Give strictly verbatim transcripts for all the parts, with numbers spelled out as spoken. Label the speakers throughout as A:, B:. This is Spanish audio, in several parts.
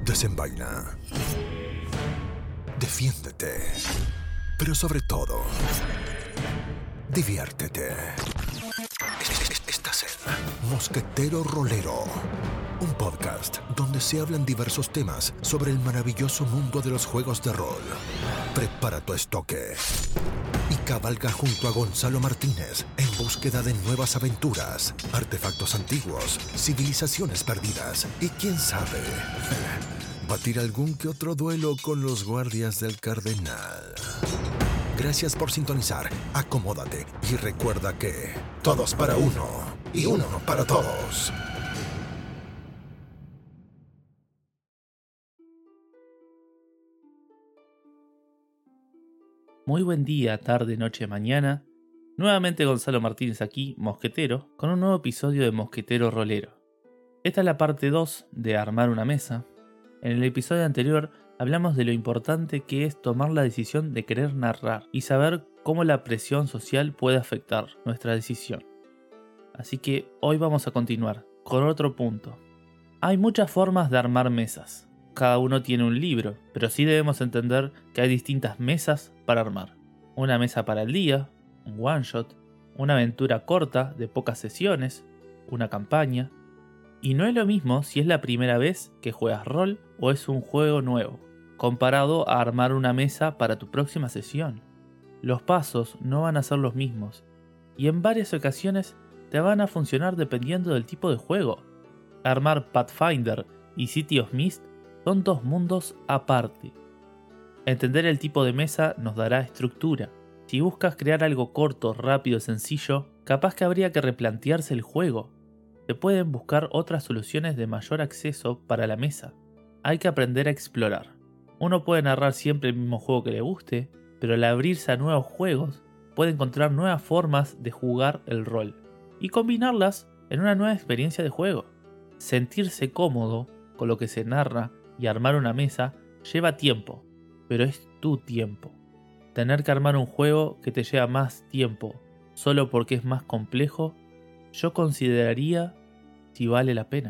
A: Desenvaina. Defiéndete. Pero sobre todo, diviértete. Estás en Mosquetero Rolero, un podcast donde se hablan diversos temas sobre el maravilloso mundo de los juegos de rol. Prepara tu estoque y cabalga junto a Gonzalo Martínez en búsqueda de nuevas aventuras, artefactos antiguos, civilizaciones perdidas y quién sabe, batir algún que otro duelo con los guardias del Cardenal. Gracias por sintonizar, acomódate y recuerda que todos para uno y uno para todos.
B: Muy buen día, tarde, noche, mañana. Nuevamente Gonzalo Martínez aquí, Mosquetero, con un nuevo episodio de Mosquetero Rolero. Esta es la parte dos de armar una mesa. En el episodio anterior hablamos de lo importante que es tomar la decisión de querer narrar y saber cómo la presión social puede afectar nuestra decisión. Así que hoy vamos a continuar con otro punto. Hay muchas formas de armar mesas. Cada uno tiene un libro, pero sí debemos entender que hay distintas mesas para armar. Una mesa para el día, un one shot, una aventura corta de pocas sesiones, una campaña. Y no es lo mismo si es la primera vez que juegas rol o es un juego nuevo, comparado a armar una mesa para tu próxima sesión. Los pasos no van a ser los mismos, y en varias ocasiones te van a funcionar dependiendo del tipo de juego. Armar Pathfinder y City of Mist son dos mundos aparte. Entender el tipo de mesa nos dará estructura. Si buscas crear algo corto, rápido, sencillo, capaz que habría que replantearse el juego. Se pueden buscar otras soluciones de mayor acceso para la mesa. Hay que aprender a explorar. Uno puede narrar siempre el mismo juego que le guste, pero al abrirse a nuevos juegos, puede encontrar nuevas formas de jugar el rol y combinarlas en una nueva experiencia de juego. Sentirse cómodo con lo que se narra y armar una mesa lleva tiempo, pero es tu tiempo. Tener que armar un juego que te lleva más tiempo solo porque es más complejo, yo consideraría si vale la pena.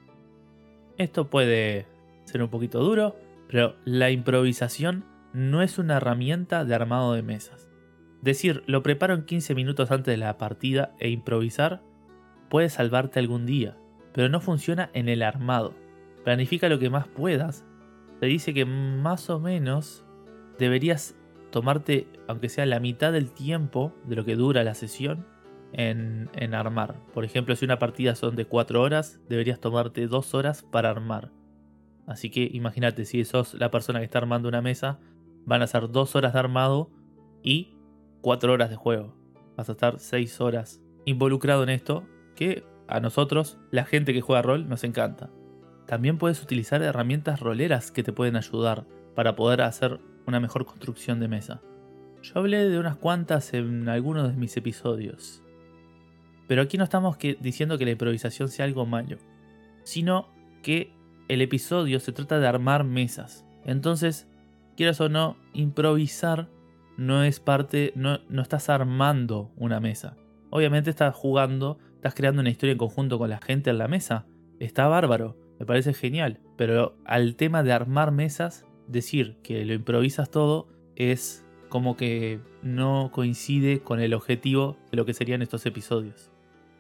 B: Esto puede ser un poquito duro, pero la improvisación no es una herramienta de armado de mesas. Decir, lo preparo en quince minutos antes de la partida e improvisar puede salvarte algún día, pero no funciona en el armado. Planifica lo que más puedas. Se dice que más o menos deberías tomarte, aunque sea la mitad del tiempo de lo que dura la sesión, en, en armar. Por ejemplo, si una partida son de cuatro horas, deberías tomarte dos horas para armar. Así que imagínate, si sos la persona que está armando una mesa, van a ser dos horas de armado y cuatro horas de juego. Vas a estar seis horas involucrado en esto, que a nosotros, la gente que juega rol, nos encanta. También puedes utilizar herramientas roleras que te pueden ayudar para poder hacer una mejor construcción de mesa. Yo hablé de unas cuantas en algunos de mis episodios. Pero aquí no estamos que, diciendo que la improvisación sea algo malo, sino que el episodio se trata de armar mesas. Entonces, quieras o no, improvisar no es parte, no, no estás armando una mesa. Obviamente estás jugando, estás creando una historia en conjunto con la gente en la mesa. Está bárbaro, me parece genial. Pero al tema de armar mesas, decir que lo improvisas todo es como que no coincide con el objetivo de lo que serían estos episodios.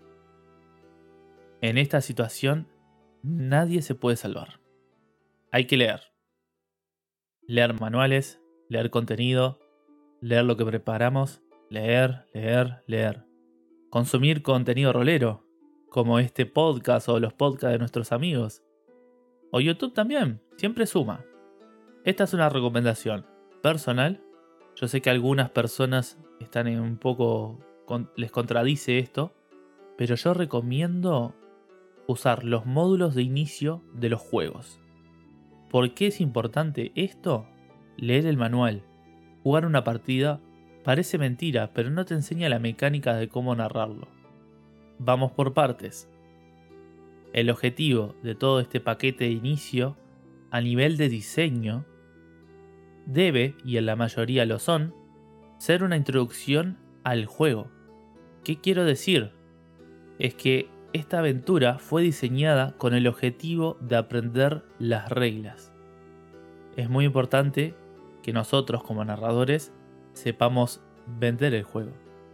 B: En esta situación, nadie se puede salvar. Hay que leer. Leer manuales, leer contenido, leer lo que preparamos, leer, leer, leer. Consumir contenido rolero, como este podcast o los podcasts de nuestros amigos. O YouTube también, siempre suma. Esta es una recomendación personal. Yo sé que algunas personas están en un poco, les contradice esto, pero yo recomiendo usar los módulos de inicio de los juegos. ¿Por qué es importante esto? Leer el manual. Jugar una partida parece mentira, pero no te enseña la mecánica de cómo narrarlo. Vamos por partes. El objetivo de todo este paquete de inicio, a nivel de diseño, debe, y en la mayoría lo son, ser una introducción al juego. ¿Qué quiero decir? Es que esta aventura fue diseñada con el objetivo de aprender las reglas. Es muy importante que nosotros como narradores sepamos vender el juego.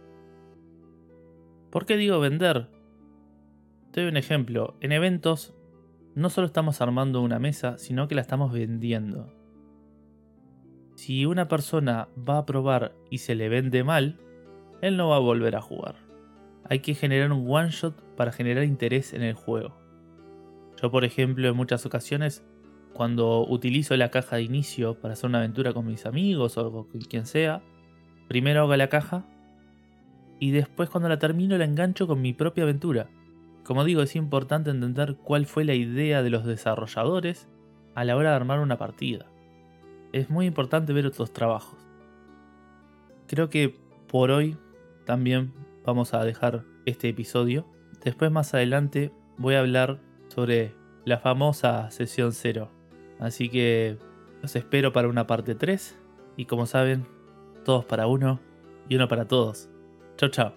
B: ¿Por qué digo vender? Te doy un ejemplo. En eventos no solo estamos armando una mesa, sino que la estamos vendiendo. Si una persona va a probar y se le vende mal, él no va a volver a jugar. Hay que generar un one shot para generar interés en el juego. Yo, por ejemplo, en muchas ocasiones, cuando utilizo la caja de inicio para hacer una aventura con mis amigos o con quien sea, primero hago la caja y después cuando la termino la engancho con mi propia aventura. Como digo, es importante entender cuál fue la idea de los desarrolladores a la hora de armar una partida. Es muy importante ver otros trabajos. Creo que por hoy también vamos a dejar este episodio. Después, más adelante, voy a hablar sobre la famosa sesión cero. Así que los espero para una parte tres. Y como saben, todos para uno y uno para todos. Chau, chau.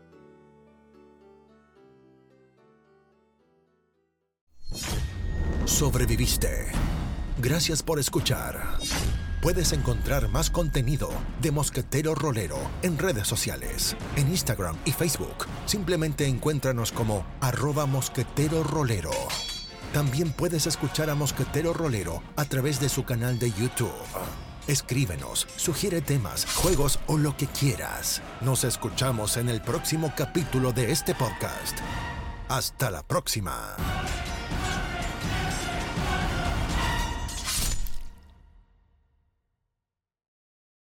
A: Sobreviviste. Gracias por escuchar. Puedes encontrar más contenido de Mosquetero Rolero en redes sociales. En Instagram y Facebook, simplemente encuéntranos como arroba Mosquetero Rolero. También puedes escuchar a Mosquetero Rolero a través de su canal de YouTube. Escríbenos, sugiere temas, juegos o lo que quieras. Nos escuchamos en el próximo capítulo de este podcast. Hasta la próxima.